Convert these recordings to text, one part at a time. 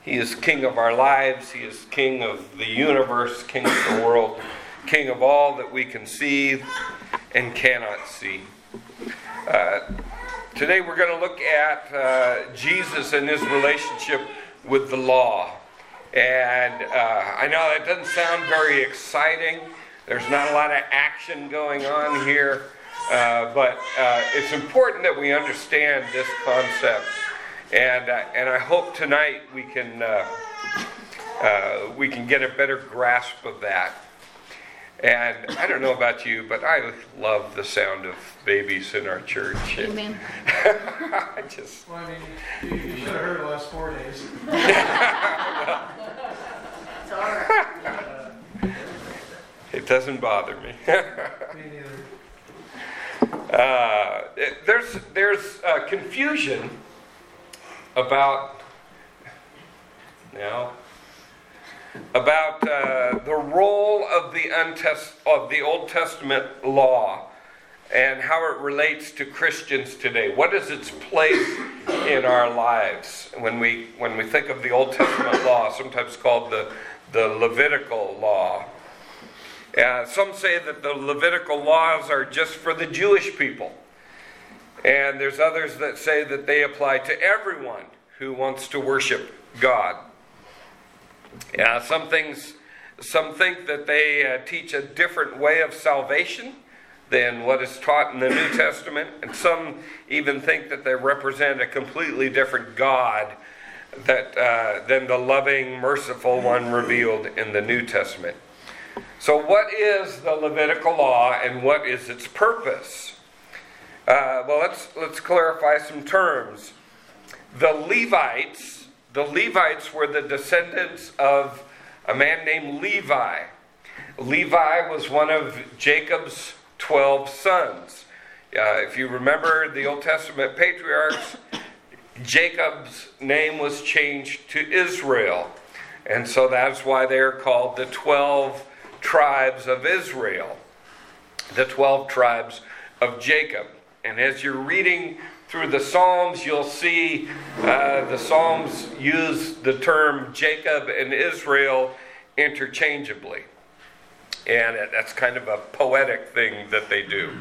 He is King of our lives. He is King of the universe, King of the world, King of all that we can see and cannot see. Today we're going to look at Jesus and his relationship with the law. And I know that doesn't sound very exciting. There's not a lot of action going on here. But it's important that we understand this concept. And I hope tonight we can get a better grasp of that. And I don't know about you, but I love the sound of babies in our church. Amen. I just... Well, I mean, you should have heard the last 4 days. It's all right. It doesn't bother me. Me neither. There's confusion about the role of the Old Testament law and how it relates to Christians today. What is its place in our lives? When we think of the Old Testament law, sometimes called the Levitical law. Some say that the Levitical laws are just for the Jewish people. And there's others that say that they apply to everyone who wants to worship God. Some think that they teach a different way of salvation than what is taught in the New Testament. And some even think that they represent a completely different God than the loving, merciful one revealed in the New Testament. So what is the Levitical law and what is its purpose? Well, let's clarify some terms. The Levites were the descendants of a man named Levi. Levi was one of Jacob's 12 sons. If you remember the Old Testament patriarchs, Jacob's name was changed to Israel. And so that's why they're called the 12 tribes of Israel, the 12 tribes of Jacob. And as you're reading through the Psalms, you'll see the Psalms use the term Jacob and Israel interchangeably. And that's kind of a poetic thing that they do.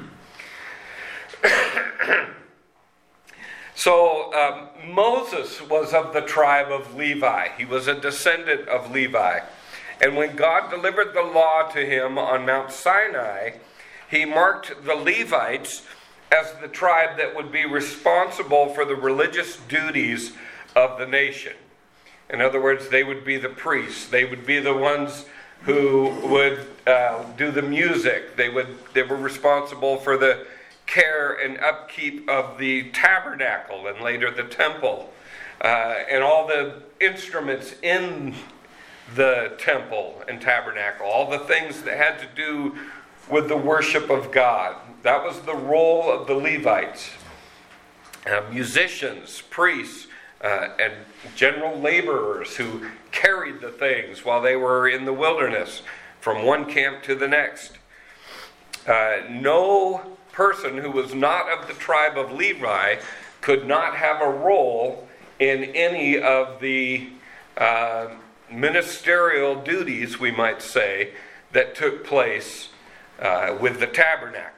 So Moses was of the tribe of Levi. He was a descendant of Levi. And when God delivered the law to him on Mount Sinai, he marked the Levites as the tribe that would be responsible for the religious duties of the nation. In other words, they would be the priests. They would be the ones who would do the music. They were responsible for the care and upkeep of the tabernacle and later the temple, and all the instruments in the temple and tabernacle, all the things that had to do with the worship of God. That was the role of the Levites. Musicians, priests, and general laborers who carried the things while they were in the wilderness from one camp to the next. No person who was not of the tribe of Levi could not have a role in any of the ministerial duties, we might say, that took place with the tabernacle.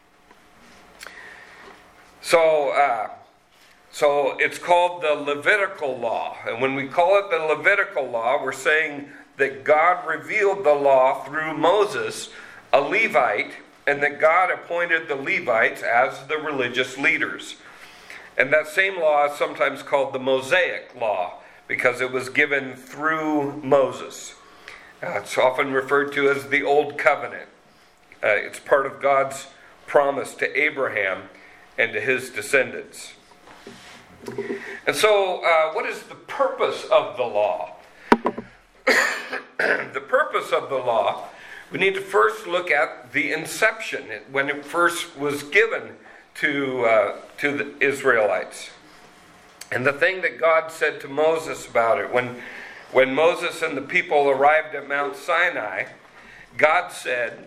So it's called the Levitical law. And when we call it the Levitical law, we're saying that God revealed the law through Moses, a Levite, and that God appointed the Levites as the religious leaders. And that same law is sometimes called the Mosaic law because it was given through Moses. It's often referred to as the Old Covenant. It's part of God's promise to Abraham and to his descendants. And so, what is the purpose of the law? The purpose of the law, we need to first look at the inception, when it first was given to the Israelites. And the thing that God said to Moses about it, when Moses and the people arrived at Mount Sinai, God said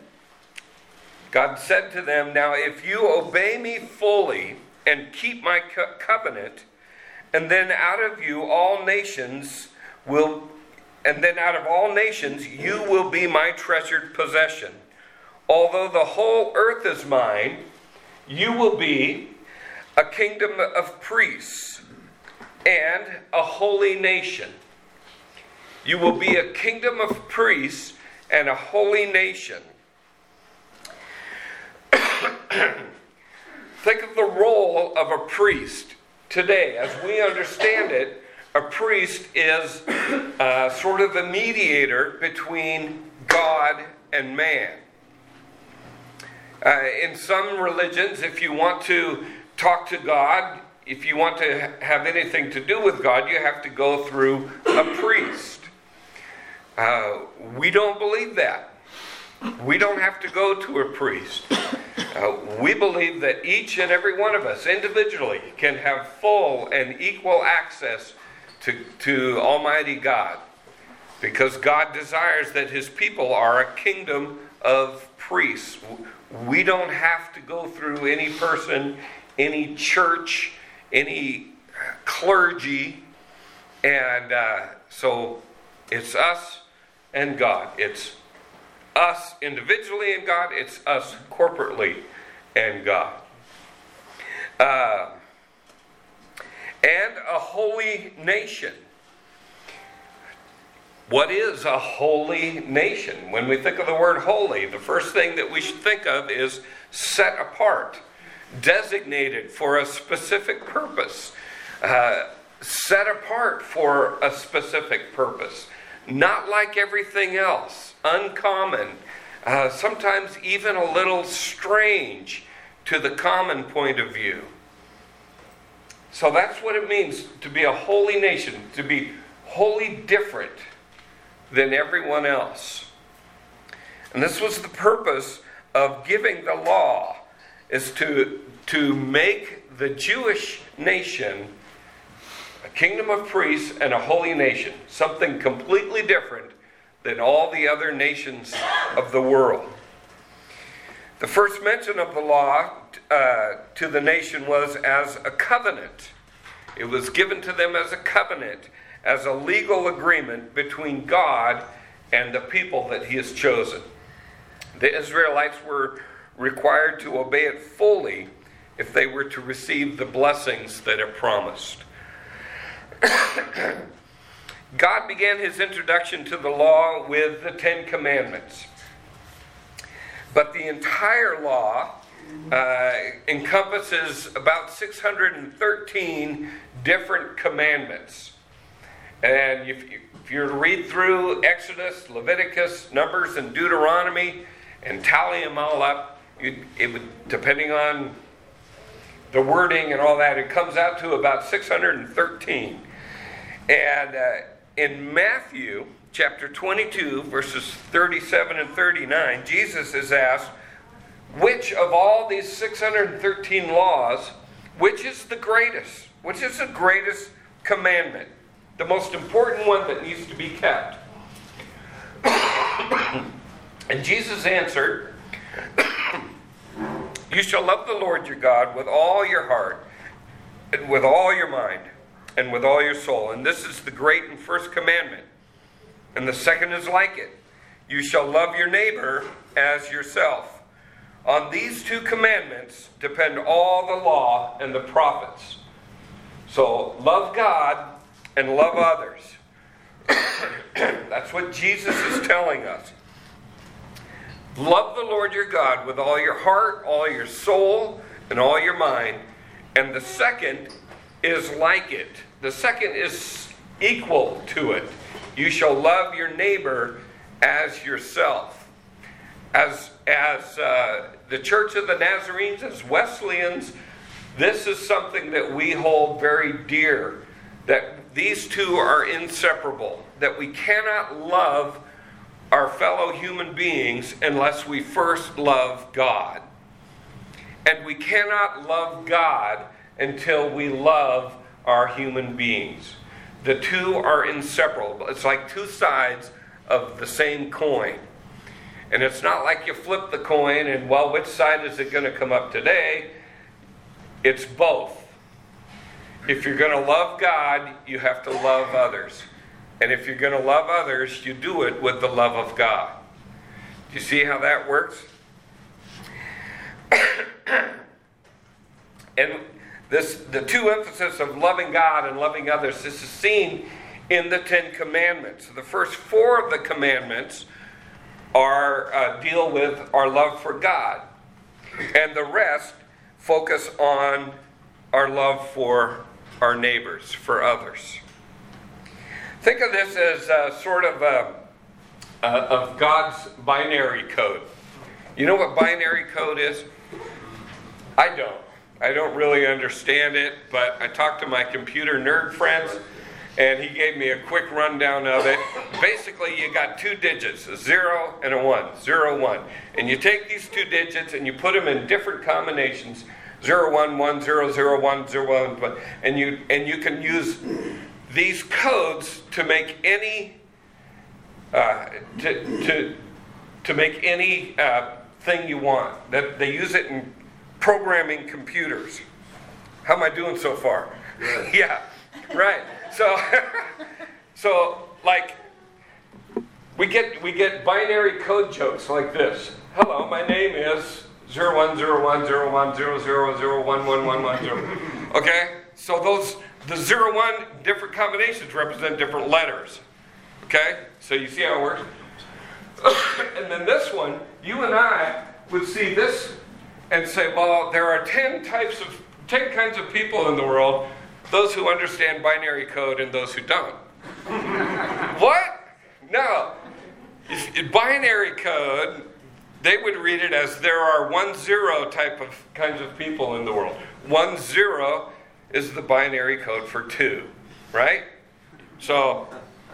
to them, "Now if you obey me fully and keep my covenant, and then out of you all nations and then out of all nations, you will be my treasured possession. Although the whole earth is mine, you will be a kingdom of priests and a holy nation. You will be a kingdom of priests and a holy nation. Think of the role of a priest today. As we understand it, a priest is sort of the mediator between God and man. In some religions, if you want to talk to God, if you want to have anything to do with God, you have to go through a priest. We don't believe that. We don't have to go to a priest. We believe that each and every one of us individually can have full and equal access to Almighty God, because God desires that His people are a kingdom of priests. We don't have to go through any person, any church, any clergy, and so it's us and God. It's us individually and God. It's us corporately and God. And a holy nation. What is a holy nation? When we think of the word holy, the first thing that we should think of is set apart, designated for a specific purpose, set apart for a specific purpose, not like everything else, uncommon, sometimes even a little strange to the common point of view. So that's what it means to be a holy nation, to be wholly different than everyone else. And this was the purpose of giving the law, is to make the Jewish nation a kingdom of priests and a holy nation, something completely different than all the other nations of the world. The first mention of the law to the nation was as a covenant. It was given to them as a covenant, as a legal agreement between God and the people that He has chosen. The Israelites were required to obey it fully if they were to receive the blessings that it promised. God began His introduction to the law with the Ten Commandments. But the entire law encompasses about 613 different commandments. And if you were to read through Exodus, Leviticus, Numbers, and Deuteronomy, and tally them all up, it would, depending on the wording and all that, it comes out to about 613. And in Matthew chapter 22, verses 37 and 39, Jesus is asked, which of all these 613 laws, which is the greatest? Which is the greatest commandment? The most important one that needs to be kept. And Jesus answered, you shall love the Lord your God with all your heart, and with all your mind, and with all your soul. And this is the great and first commandment. And the second is like it. You shall love your neighbor as yourself. On these two commandments depend all the law and the prophets. So love God and love others. That's what Jesus is telling us. Love the Lord your God with all your heart, all your soul, and all your mind. And the second is like it. The second is equal to it. You shall love your neighbor as yourself. As the Church of the Nazarenes, as Wesleyans, this is something that we hold very dear, that these two are inseparable, that we cannot love our fellow human beings unless we first love God. And we cannot love God until we love our human beings. The two are inseparable. It's like two sides of the same coin. And it's not like you flip the coin and, well, which side is it going to come up today? It's both. If you're going to love God, you have to love others. And if you're going to love others, you do it with the love of God. Do you see how that works? And the two emphasis of loving God and loving others, this is seen in the Ten Commandments. The first four of the commandments are deal with our love for God. And the rest focus on our love for our neighbors, for others. Think of this as sort of God's binary code. You know what binary code is? I don't really understand it, but I talked to my computer nerd friends, and he gave me a quick rundown of it. Basically, you got two digits, a 0 and a 1, 0, 1. And you take these two digits and you put them in different combinations, 0, 1, 1, 0, 0, 1, 0, 1, and you can use these codes to make any to make any thing you want. That they use it in programming computers. How am I doing so far? Good. Yeah, right. So like we get binary code jokes like this. Hello, my name is 01010100011110. Okay? So the 01 different combinations represent different letters. Okay? So you see how it works? And then this one, you and I would see this and say, well, there are 10 kinds of people in the world, those who understand binary code and those who don't. What? No. Binary code, they would read it as there are 1-0 kinds of people in the world. 1-0 is the binary code for 2, right? So,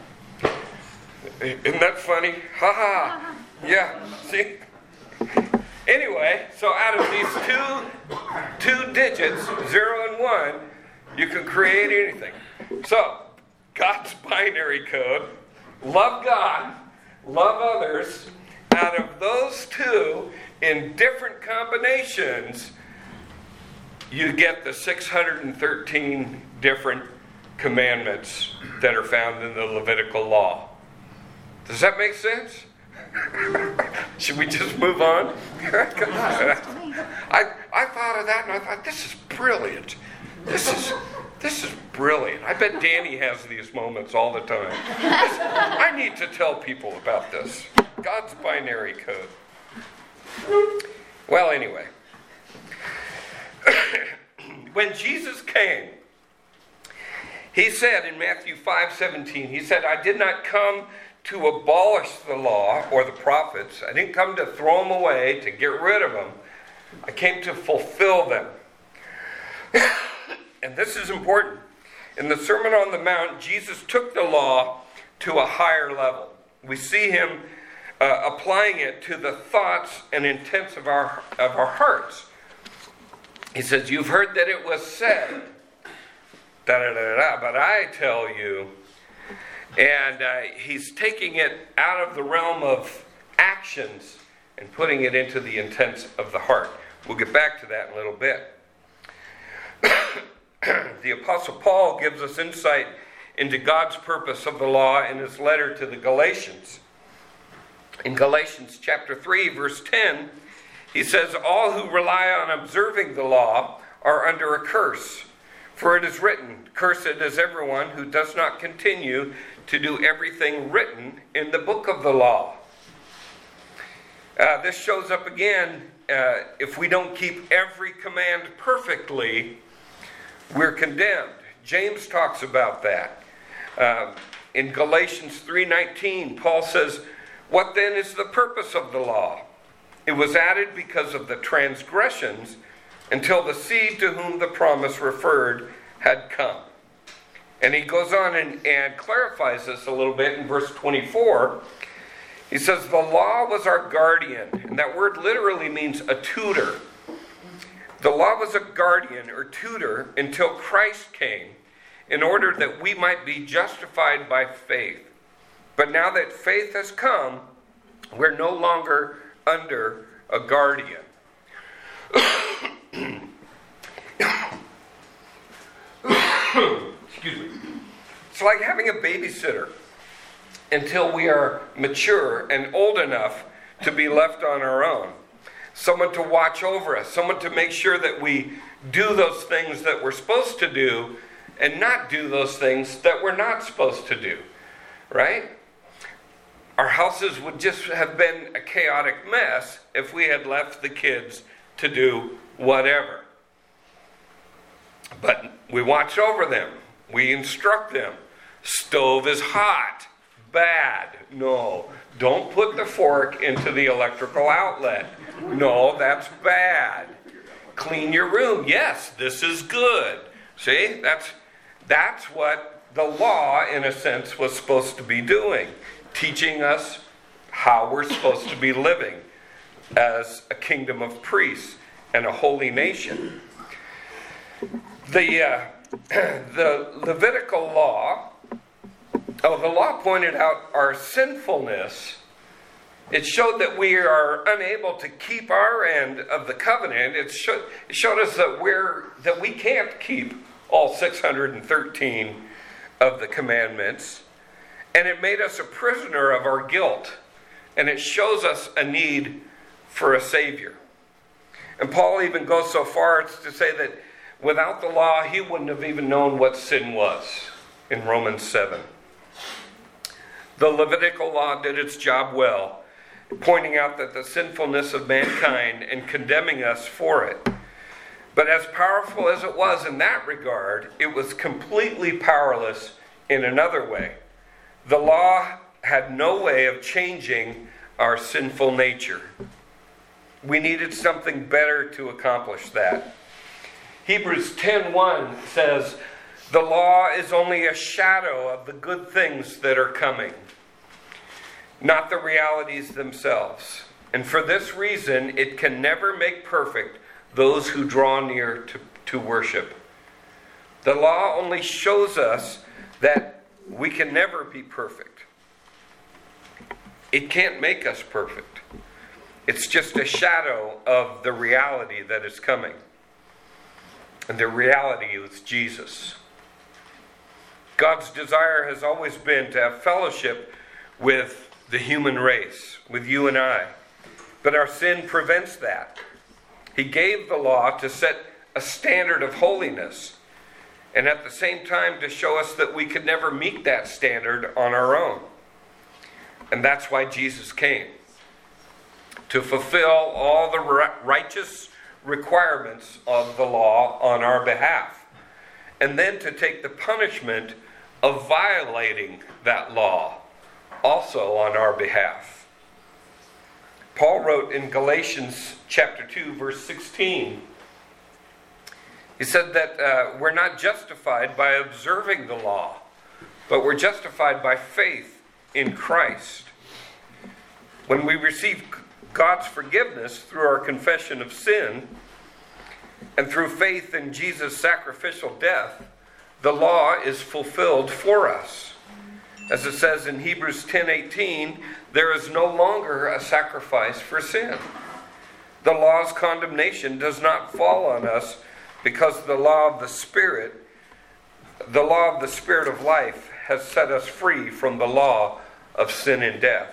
isn't that funny? Ha ha. Yeah, see? Anyway, so out of these two digits, 0 and 1, you can create anything. So, God's binary code, love God, love others. Out of those two, in different combinations, you get the 613 different commandments that are found in the Levitical law. Does that make sense? Should we just move on? I thought of that and I thought, this is brilliant. This is brilliant. I bet Danny has these moments all the time. I need to tell people about this. God's binary code. Well, anyway. When Jesus came, he said in Matthew 5:17, he said, I did not come to abolish the law or the prophets. I didn't come to throw them away, to get rid of them. I came to fulfill them. And this is important. In the Sermon on the Mount, Jesus took the law to a higher level. We see him applying it to the thoughts and intents of our hearts. He says, you've heard that it was said, but I tell you. And he's taking it out of the realm of actions and putting it into the intents of the heart. We'll get back to that in a little bit. The Apostle Paul gives us insight into God's purpose of the law in his letter to the Galatians. In Galatians chapter 3, verse 10, he says, all who rely on observing the law are under a curse. For it is written, cursed is everyone who does not continue to do everything written in the book of the law. This shows up again, if we don't keep every command perfectly, we're condemned. James talks about that. In Galatians 3:19, Paul says, what then is the purpose of the law? It was added because of the transgressions until the seed to whom the promise referred had come. And he goes on and clarifies this a little bit in verse 24. He says, the law was our guardian. And that word literally means a tutor. The law was a guardian or tutor until Christ came, in order that we might be justified by faith. But now that faith has come, we're no longer under a guardian. Excuse me. It's like having a babysitter. until we are mature and old enough to be left on our own. Someone to watch over us, someone to make sure that we do those things that we're supposed to do and not do those things that we're not supposed to do, right? Our houses would just have been a chaotic mess if we had left the kids to do whatever. But we watch over them. We instruct them. Stove is hot. Bad. No. Don't put the fork into the electrical outlet. No, that's bad. Clean your room. Yes, this is good. See, that's what the law, in a sense, was supposed to be doing. Teaching us how we're supposed to be living as a kingdom of priests and a holy nation. The Levitical law, the law pointed out our sinfulness. It showed that we are unable to keep our end of the covenant. It showed us that we can't keep all 613 of the commandments. And it made us a prisoner of our guilt. And it shows us a need for a Savior. And Paul even goes so far as to say that without the law, he wouldn't have even known what sin was in Romans 7. The Levitical law did its job well, pointing out that the sinfulness of mankind and condemning us for it. But as powerful as it was in that regard, it was completely powerless in another way. The law had no way of changing our sinful nature. We needed something better to accomplish that. Hebrews 10:1 says, "The law is only a shadow of the good things that are coming, not the realities themselves. And for this reason, it can never make perfect those who draw near to worship." The law only shows us that we can never be perfect. It can't make us perfect. It's just a shadow of the reality that is coming. And the reality is Jesus. God's desire has always been to have fellowship with the human race, with you and I. But our sin prevents that. He gave the law to set a standard of holiness, and at the same time to show us that we could never meet that standard on our own. And that's why Jesus came, to fulfill all the righteous requirements of the law on our behalf, and then to take the punishment of violating that law also on our behalf. Paul wrote in Galatians chapter 2, verse 16, he said that we're not justified by observing the law, but we're justified by faith in Christ. When we receive God's forgiveness through our confession of sin and through faith in Jesus' sacrificial death, the law is fulfilled for us. As it says in Hebrews 10:18, there is no longer a sacrifice for sin. The law's condemnation does not fall on us because the law of the Spirit of life has set us free from the law of sin and death.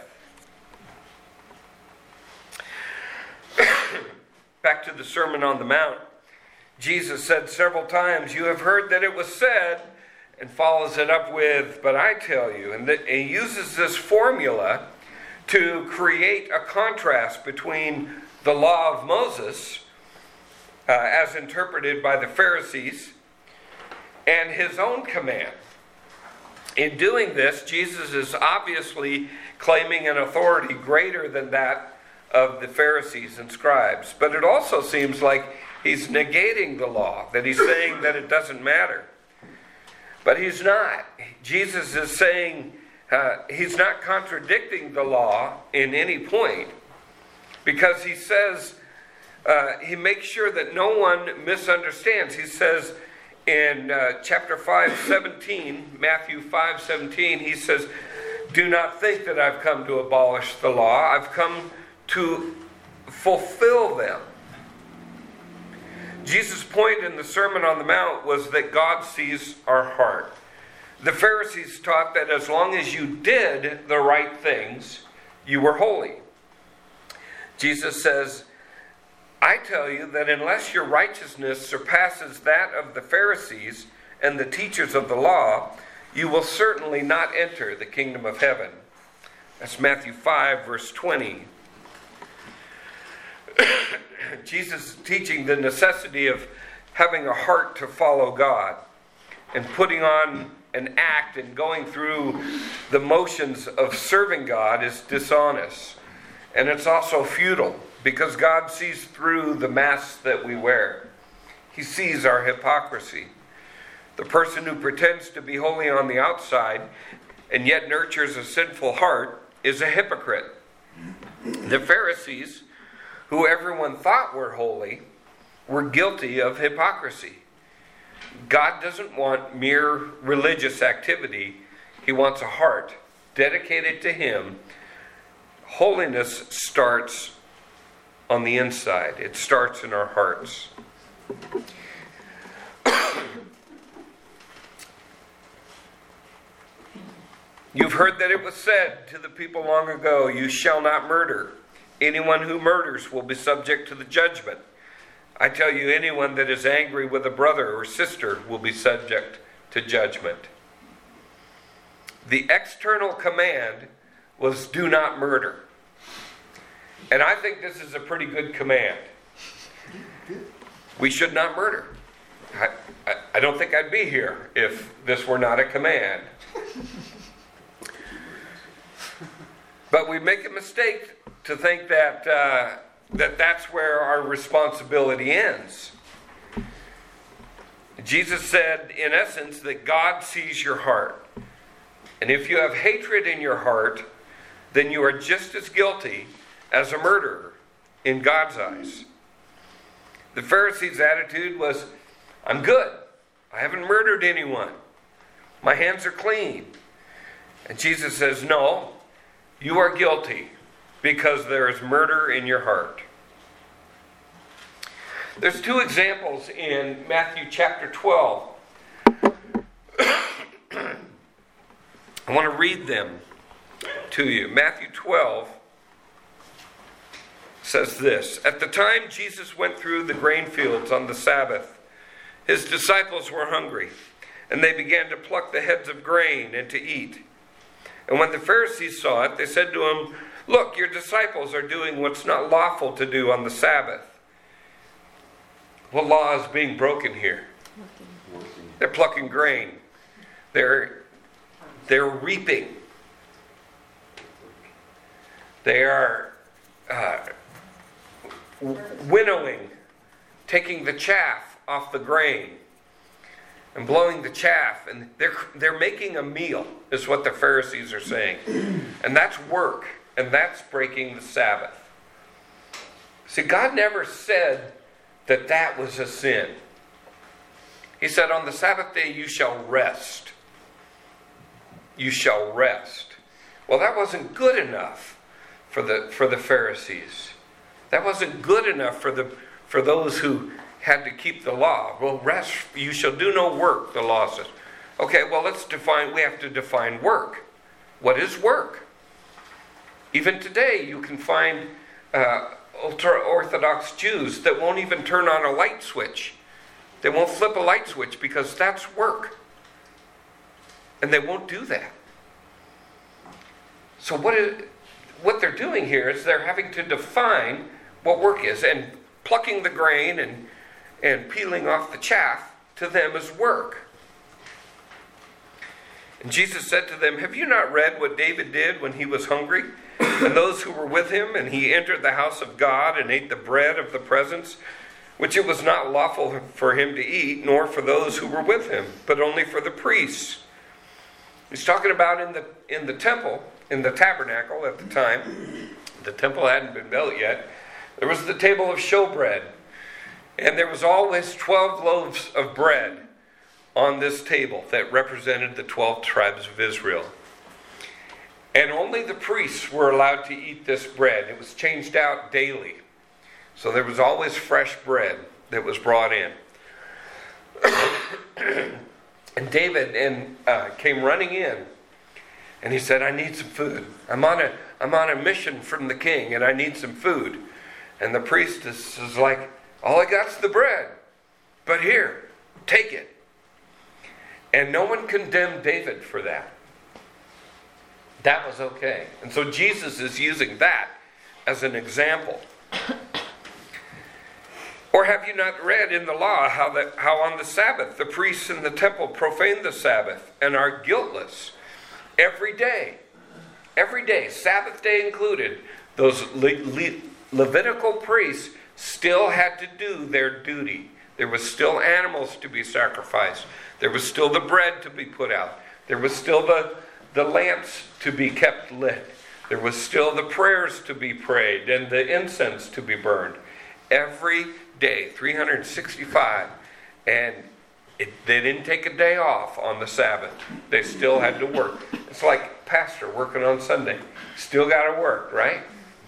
Back to the Sermon on the Mount, Jesus said several times, "You have heard that it was said," and follows it up with, "But I tell you." And he uses this formula to create a contrast between the law of Moses, as interpreted by the Pharisees, and his own command. In doing this, Jesus is obviously claiming an authority greater than that of the Pharisees and scribes. But it also seems like he's negating the law, that he's saying that it doesn't matter. But he's not. Jesus is saying he's not contradicting the law in any point, because he says, he makes sure that no one misunderstands. He says in chapter 5:17, Matthew 5:17, he says, "Do not think that I've come to abolish the law. I've come to fulfill them." Jesus' point in the Sermon on the Mount was that God sees our heart. The Pharisees taught that as long as you did the right things, you were holy. Jesus says, I tell you that unless your righteousness surpasses that of the Pharisees and the teachers of the law, you will certainly not enter the kingdom of heaven. That's Matthew 5, verse 20. Jesus is teaching the necessity of having a heart to follow God, and putting on an act and going through the motions of serving God is dishonest. And it's also futile, because God sees through the masks that we wear. He sees our hypocrisy. The person who pretends to be holy on the outside and yet nurtures a sinful heart is a hypocrite. The Pharisees, who everyone thought were holy, were guilty of hypocrisy. God doesn't want mere religious activity. He wants a heart dedicated to Him. Holiness starts on the inside. It starts in our hearts. You've heard that it was said to the people long ago, you shall not murder. Anyone who murders will be subject to the judgment. I tell you, anyone that is angry with a brother or sister will be subject to judgment. The external command was do not murder. And I think this is a pretty good command. We should not murder. I don't think I'd be here if this were not a command. But we make a mistake to think that that's where our responsibility ends. Jesus said, in essence, that God sees your heart. And if you have hatred in your heart, then you are just as guilty as a murderer in God's eyes. The Pharisees' attitude was, I'm good. I haven't murdered anyone. My hands are clean. And Jesus says, no, you are guilty because there is murder in your heart. There's two examples in Matthew chapter 12. I want to read them to you. Matthew 12 says this. At the time Jesus went through the grain fields on the Sabbath, his disciples were hungry, and they began to pluck the heads of grain and to eat. And when the Pharisees saw it, they said to him, look, your disciples are doing what's not lawful to do on the Sabbath. What law is being broken here? They're plucking grain. They're reaping. They are winnowing, taking the chaff off the grain and blowing the chaff. And they're making a meal, is what the Pharisees are saying. And that's work. And that's breaking the Sabbath. See, God never said that was a sin. He said, on the Sabbath day you shall rest. You shall rest. Well, that wasn't good enough for the Pharisees. That wasn't good enough for those who had to keep the law. Well, rest, you shall do no work, the law says. Okay, well, we have to define work. What is work? Even today, you can find ultra-Orthodox Jews that won't even turn on a light switch. They won't flip a light switch because that's work. And they won't do that. So what they're doing here is they're having to define what work is. And plucking the grain and peeling off the chaff to them is work. And Jesus said to them, have you not read what David did when he was hungry? And those who were with him, and he entered the house of God and ate the bread of the presence, which it was not lawful for him to eat, nor for those who were with him, but only for the priests. He's talking about in the temple, in the tabernacle at the time. The temple hadn't been built yet. There was the table of showbread. And there was always 12 loaves of bread on this table that represented the 12 tribes of Israel. And only the priests were allowed to eat this bread. It was changed out daily. So there was always fresh bread that was brought in. And David came running in, and he said, I need some food. I'm on a mission from the king, and I need some food. And the priestess is like, all I got's the bread. But here, take it. And no one condemned David for that. That was okay. And so Jesus is using that as an example. Or have you not read in the law how on the Sabbath the priests in the temple profane the Sabbath and are guiltless every day? Every day, Sabbath day included, those Levitical priests still had to do their duty. There was still animals to be sacrificed. There was still the bread to be put out. There was still the lamps to be kept lit. There was still the prayers to be prayed and the incense to be burned. Every day, 365. And they didn't take a day off on the Sabbath. They still had to work. It's like pastor working on Sunday. Still got to work, right?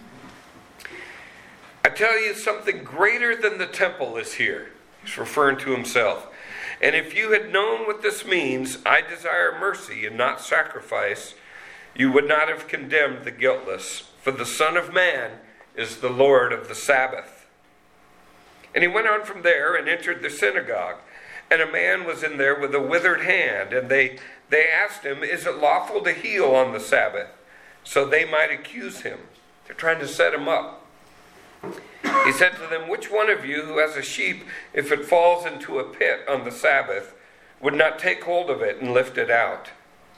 I tell you, something greater than the temple is here. He's referring to himself. And if you had known what this means, I desire mercy and not sacrifice, you would not have condemned the guiltless. For the Son of Man is the Lord of the Sabbath. And he went on from there and entered the synagogue. And a man was in there with a withered hand. And they asked him, is it lawful to heal on the Sabbath? So they might accuse him. They're trying to set him up. He said to them, which one of you who has a sheep, if it falls into a pit on the Sabbath, would not take hold of it and lift it out?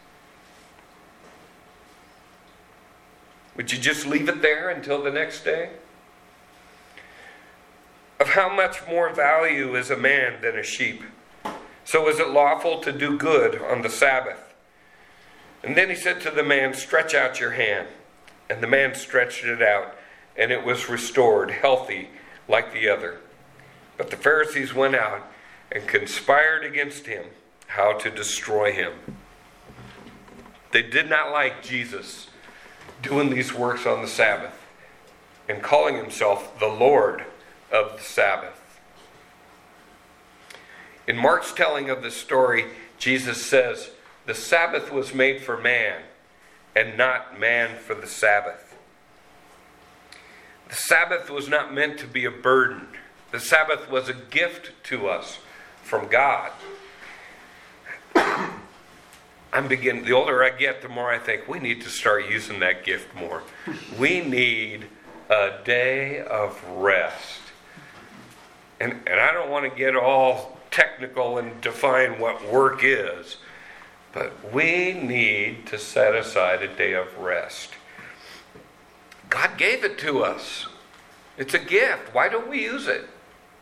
Would you just leave it there until the next day? Of how much more value is a man than a sheep? So is it lawful to do good on the Sabbath? And then he said to the man, stretch out your hand. And the man stretched it out, and it was restored, healthy like the other. But the Pharisees went out and conspired against him, how to destroy him. They did not like Jesus doing these works on the Sabbath and calling himself the Lord of the Sabbath. In Mark's telling of the story, Jesus says, the Sabbath was made for man, and not man for the Sabbath. The Sabbath was not meant to be a burden. The Sabbath was a gift to us from God. The older I get, the more I think we need to start using that gift more. We need a day of rest. And I don't want to get all technical and define what work is, but we need to set aside a day of rest. God gave it to us. It's a gift. Why don't we use it?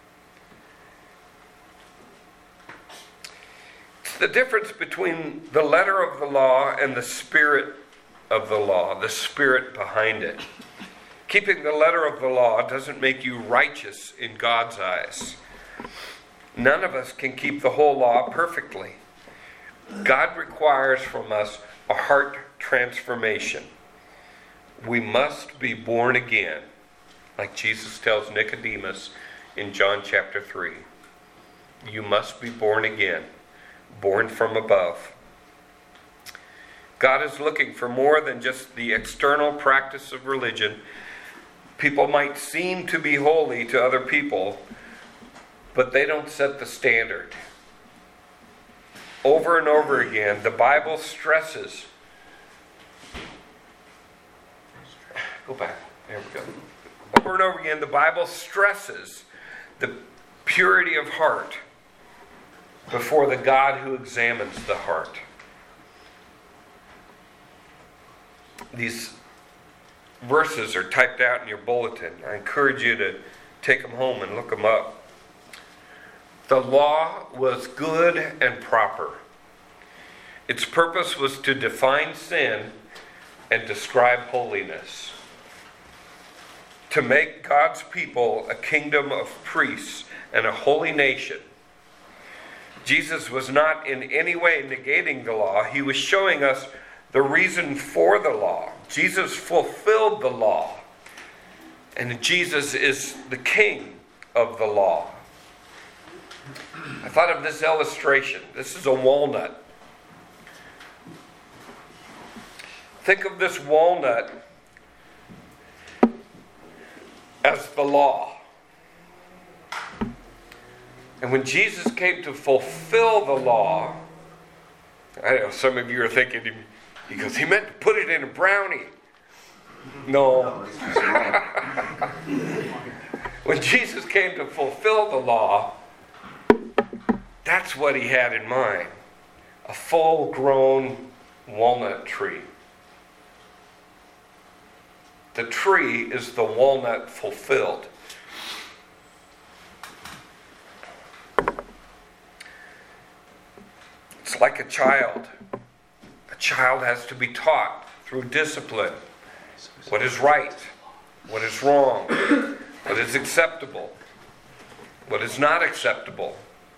It's the difference between the letter of the law and the spirit of the law, the spirit behind it. Keeping the letter of the law doesn't make you righteous in God's eyes. None of us can keep the whole law perfectly. God requires from us a heart transformation. We must be born again, like Jesus tells Nicodemus in John chapter 3. You must be born again, born from above. God is looking for more than just the external practice of religion. People might seem to be holy to other people, but they don't set the standard. Over and over again, the Bible stresses. Go back. There we go. Over and over again, the Bible stresses the purity of heart before the God who examines the heart. These verses are typed out in your bulletin. I encourage you to take them home and look them up. The law was good and proper. Its purpose was to define sin and describe holiness. To make God's people a kingdom of priests and a holy nation. Jesus was not in any way negating the law. He was showing us the reason for the law. Jesus fulfilled the law. And Jesus is the king of the law. I thought of this illustration. This is a walnut. Think of this walnut as the law. And when Jesus came to fulfill the law, I know some of you are thinking, he goes, he meant to put it in a brownie. No. When Jesus came to fulfill the law, that's what he had in mind. A full-grown walnut tree. The tree is the walnut fulfilled. It's like a child. A child has to be taught through discipline what is right, what is wrong, what is acceptable, what is not acceptable.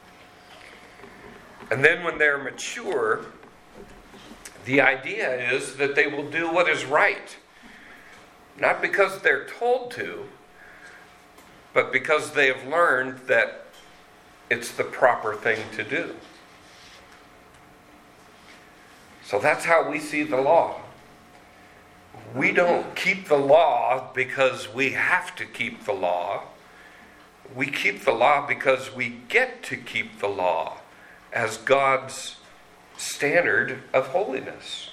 And then when they're mature, the idea is that they will do what is right. Not because they're told to, but because they have learned that it's the proper thing to do. So that's how we see the law. We don't keep the law because we have to keep the law. We keep the law because we get to keep the law as God's standard of holiness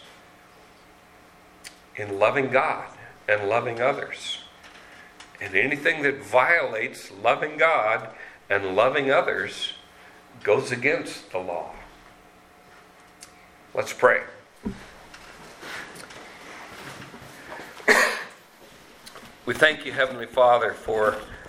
in loving God and loving others. And anything that violates loving God and loving others goes against the law. Let's pray. We thank you, Heavenly Father, for